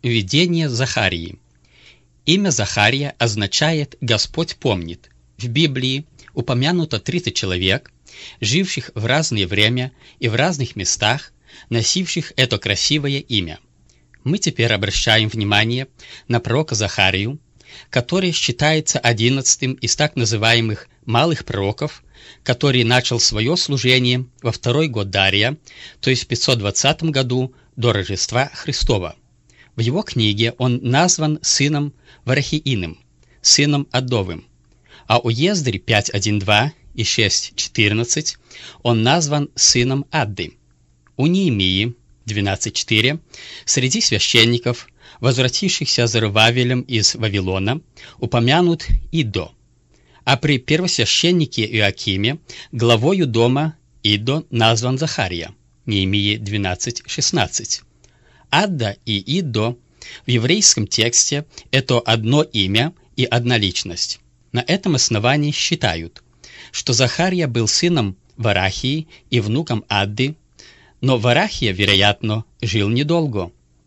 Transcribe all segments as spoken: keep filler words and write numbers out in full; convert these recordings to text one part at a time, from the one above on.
Видение Захарии. Имя Захария означает «Господь помнит». В Библии упомянуто тридцать человек, живших в разное время и в разных местах, носивших это красивое имя. Мы теперь обращаем внимание на пророка Захарию, который считается одиннадцатым из так называемых «малых пророков», который начал свое служение во второй год Дария, то есть в пятьсот двадцатом году до Рождества Христова. В его книге он назван сыном Варахииным, сыном Аддовым, а у Ездри пять один два и шесть четырнадцать он назван сыном Адды. У Неемии двенадцать четыре среди священников, возвратившихся Зоровавелем из Вавилона, упомянут Иддо, а при первосвященнике Иоакиме главою дома Иддо назван Захария. Неемии двенадцать шестнадцать. Адда и Иддо в еврейском тексте – это одно имя и одна личность. На этом основании считают, что Захария был сыном Варахии и внуком Адды, но Варахия, вероятно, жил недолго.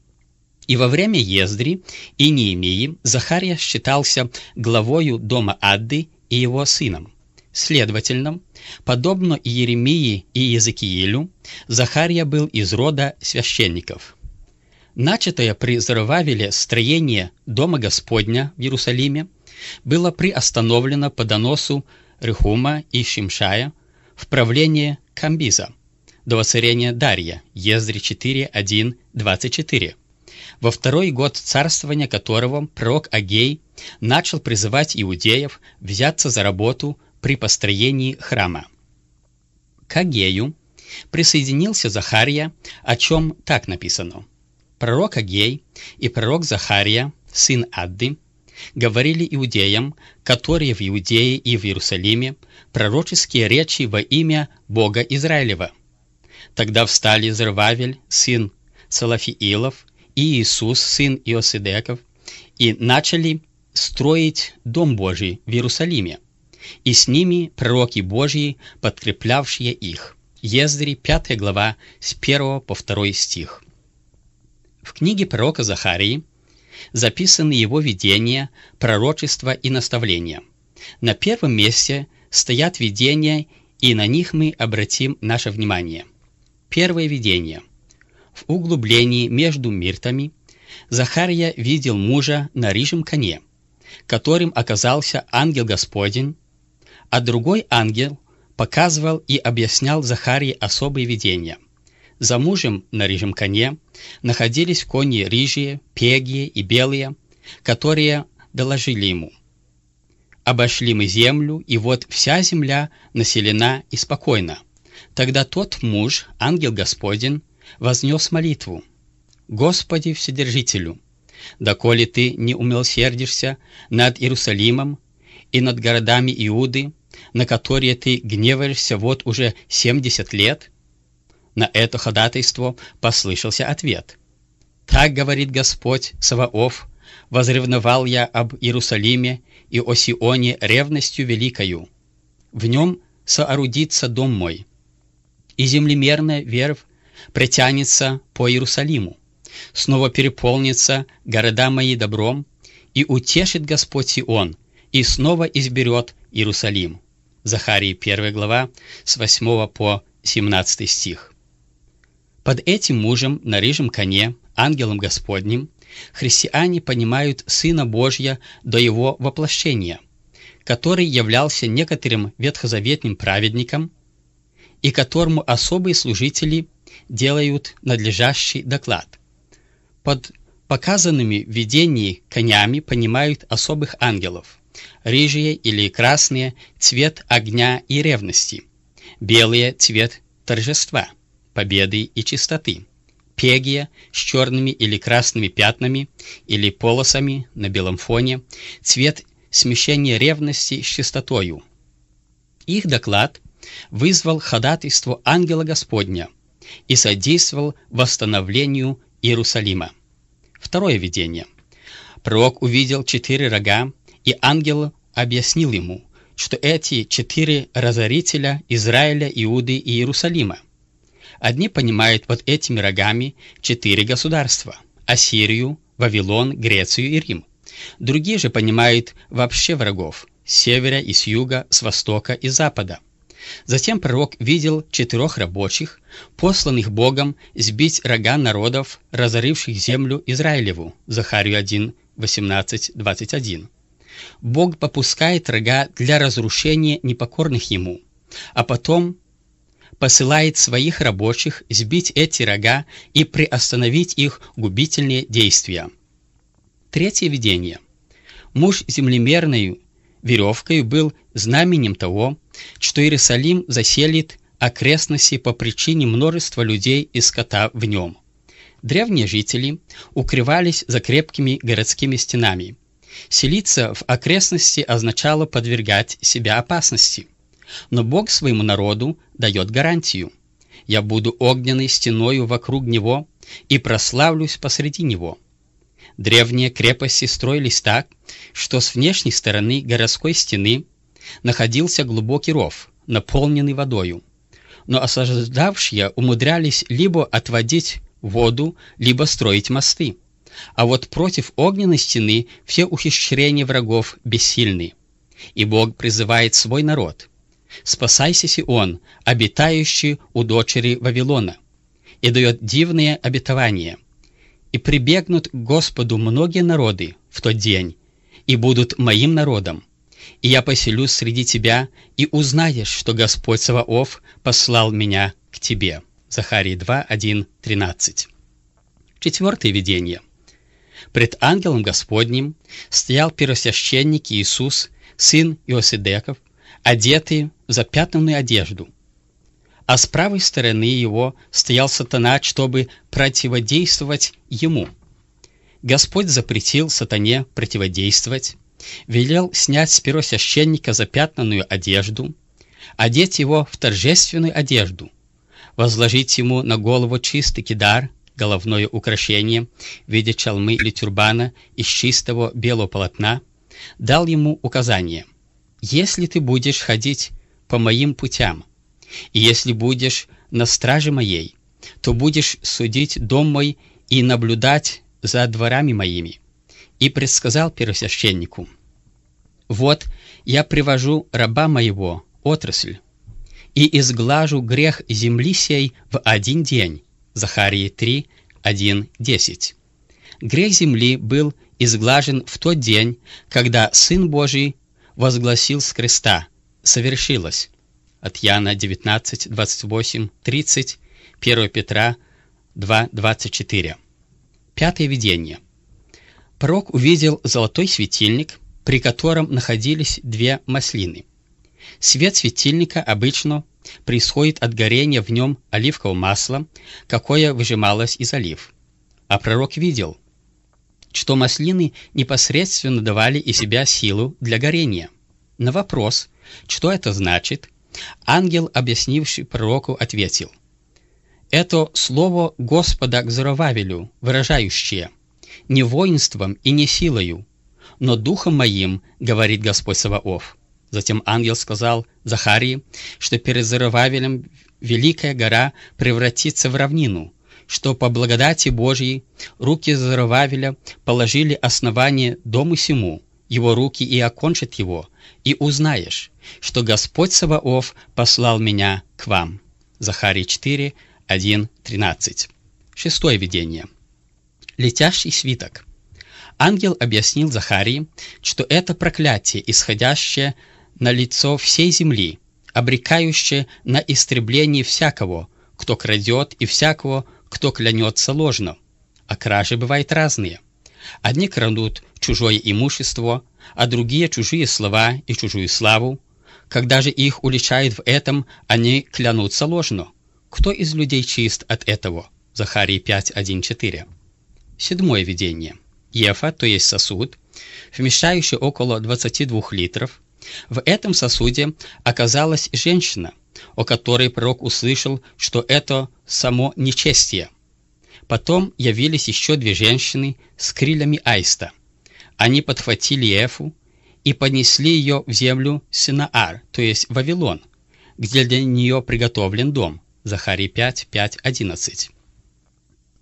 И во время Ездри и Неемии Захария считался главою дома Адды и его сыном. Следовательно, подобно Иеремии и Иезекиилю, Захария был из рода священников. Начатое при Зоровавеле строение Дома Господня в Иерусалиме было приостановлено по доносу Рехума и Шимшая в правление Камбиза до воцарения Дария, Ездри четыре один двадцать четыре, во второй год царствования которого пророк Агей начал призывать иудеев взяться за работу при построении храма. К Агею присоединился Захария, о чем так написано. Пророк Агей и пророк Захария, сын Адды, говорили иудеям, которые в Иудее и в Иерусалиме, пророческие речи во имя Бога Израилева. Тогда встали Зоровавель, сын Салафиилов, и Иисус, сын Иосидеков, и начали строить Дом Божий в Иерусалиме, и с ними пророки Божьи, подкреплявшие их. Ездри, пятая глава, с первого по второй стих. В книге пророка Захарии записаны его видения, пророчества и наставления. На первом месте стоят видения, и на них мы обратим наше внимание. Первое видение. В углублении между миртами Захария видел мужа на рыжем коне, которым оказался ангел Господень, а другой ангел показывал и объяснял Захарии особые видения. За мужем на рыжем коне находились кони рыжие, пегие и белые, которые доложили ему: «Обошли мы землю, и вот вся земля населена и спокойна». Тогда тот муж, ангел Господень, вознес молитву: «Господи Вседержителю, доколе Ты не умилосердишься над Иерусалимом и над городами Иуды, на которые Ты гневаешься вот уже семьдесят лет?» На это ходатайство послышался ответ: «Так говорит Господь Саваоф, возревновал я об Иерусалиме и о Сионе ревностью великою. В нем соорудится дом мой, и землемерная верфь протянется по Иерусалиму, снова переполнится города мои добром, и утешит Господь Сион, и снова изберет Иерусалим». Захарии первая глава, с восьмого по семнадцатый стих. Под этим мужем на рыжем коне, ангелом Господним, христиане понимают Сына Божия до Его воплощения, который являлся некоторым ветхозаветным праведником и которому особые служители делают надлежащий доклад. Под показанными в видении конями понимают особых ангелов: рыжие или красные – цвет огня и ревности, белые – цвет торжества, победы и чистоты, пегия с черными или красными пятнами или полосами на белом фоне, цвет смещения ревности с чистотою. Их доклад вызвал ходатайство ангела Господня и содействовал восстановлению Иерусалима. Второе видение. Пророк увидел четыре рога, и ангел объяснил ему, что эти четыре разорителя Израиля, Иуды и Иерусалима. Одни понимают под этими рогами четыре государства – Ассирию, Вавилон, Грецию и Рим. Другие же понимают вообще врагов с севера и с юга, с востока и запада. Затем пророк видел четырех рабочих, посланных Богом сбить рога народов, разоривших землю Израилеву. Захарию один, восемнадцать, двадцать один. Бог попускает рога для разрушения непокорных Ему, а потом посылает своих рабочих сбить эти рога и приостановить их губительные действия. Третье видение. Муж землемерною веревкой был знаменем того, что Иерусалим заселит окрестности по причине множества людей и скота в нем. Древние жители укрывались за крепкими городскими стенами. Селиться в окрестности означало подвергать себя опасности. Но Бог своему народу дает гарантию: «Я буду огненной стеною вокруг него и прославлюсь посреди него». Древние крепости строились так, что с внешней стороны городской стены находился глубокий ров, наполненный водою. Но осаждавшие умудрялись либо отводить воду, либо строить мосты. А вот против огненной стены все ухищрения врагов бессильны. И Бог призывает свой народ: «Спасайся, Сион, обитающий у дочери Вавилона», и дает дивные обетования: «И прибегнут к Господу многие народы в тот день, и будут моим народом, и я поселюсь среди тебя, и узнаешь, что Господь Саваоф послал меня к тебе». Захарии два, один, тринадцать. Четвертое видение. Пред ангелом Господним стоял первосвященник Иисус, сын Иосидеков, одетый в запятнанную одежду. А с правой стороны его стоял сатана, чтобы противодействовать ему. Господь запретил сатане противодействовать, велел снять с первосвященника запятнанную одежду, одеть его в торжественную одежду, возложить ему на голову чистый кидар, головное украшение в виде чалмы или тюрбана из чистого белого полотна, дал ему указание: «Если ты будешь ходить по моим путям, и если будешь на страже моей, то будешь судить дом мой и наблюдать за дворами моими». И предсказал первосвященнику: «Вот я привожу раба моего, отрасль, и изглажу грех земли сей в один день». Захарии три, один, десять. Грех земли был изглажен в тот день, когда Сын Божий возгласил с креста: «Совершилось». От Иоанна девятнадцать, двадцать восемь, тридцать, первое Петра два, двадцать четыре. Пятое видение. Пророк увидел золотой светильник, при котором находились две маслины. Свет светильника обычно происходит от горения в нем оливкового масла, какое выжималось из олив. А пророк видел, что маслины непосредственно давали из себя силу для горения. На вопрос, что это значит, ангел, объяснивший пророку, ответил: «Это слово Господа к Зоровавелю, выражающее: не воинством и не силою, но духом моим, говорит Господь Саваоф». Затем ангел сказал Захарии, что перед Зоровавелем великая гора превратится в равнину, что по благодати Божьей руки Зоровавеля положили основание дому сему, его руки и окончат его, и узнаешь, что Господь Саваоф послал меня к вам. Захарии четыре, один, тринадцать. Шестое видение. Летящий свиток. Ангел объяснил Захарии, что это проклятие, исходящее на лицо всей земли, обрекающее на истребление всякого, кто крадет, и всякого, кто клянется ложно. А кражи бывают разные. Одни крадут чужое имущество, а другие чужие слова и чужую славу. Когда же их уличают в этом, они клянутся ложно. Кто из людей чист от этого? Захарии пять, один, четыре. Седьмое видение. Ефа, то есть сосуд, вмещающий около двадцати двух литров. В этом сосуде оказалась женщина, о которой пророк услышал, что это само нечестие. Потом явились еще две женщины с крыльями аиста. Они подхватили Ефу и понесли ее в землю Синаар, то есть Вавилон, где для нее приготовлен дом. Захарии пять, пять, одиннадцать.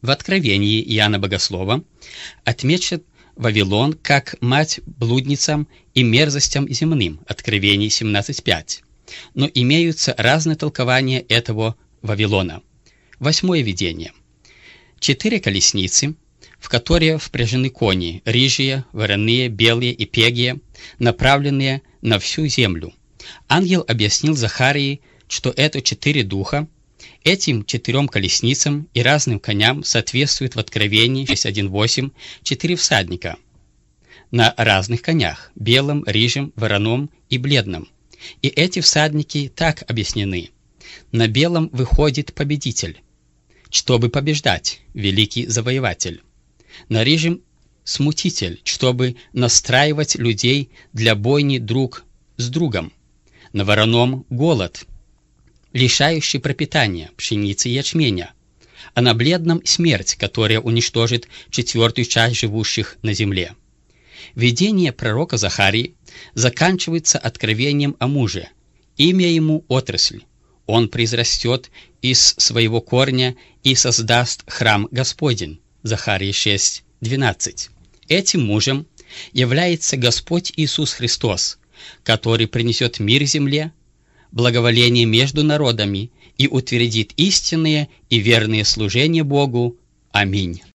В Откровении Иоанна Богослова отмечен Вавилон как мать блудницам и мерзостям земным, Откровение семнадцать пять. Но имеются разные толкования этого Вавилона. Восьмое видение. Четыре колесницы, в которые впряжены кони, рыжие, вороные, белые и пегие, направленные на всю землю. Ангел объяснил Захарии, что это четыре духа. Этим четырем колесницам и разным коням соответствует в Откровении шесть один восемь четыре всадника на разных конях – белом, рыжем, вороном и бледном. И эти всадники так объяснены. На белом выходит победитель, чтобы побеждать, великий завоеватель. На рыжем – смутитель, чтобы настраивать людей для бойни друг с другом. На вороном – голод, лишающий пропитания, пшеницы и ячменя, а на бледном – смерть, которая уничтожит четвертую часть живущих на земле. Видение пророка Захарии заканчивается откровением о муже. Имя ему – отрасль. Он произрастет из своего корня и создаст храм Господень. Захарии шесть двенадцать. Этим мужем является Господь Иисус Христос, который принесет мир земле, благоволение между народами и утвердит истинное и верное служение Богу. Аминь.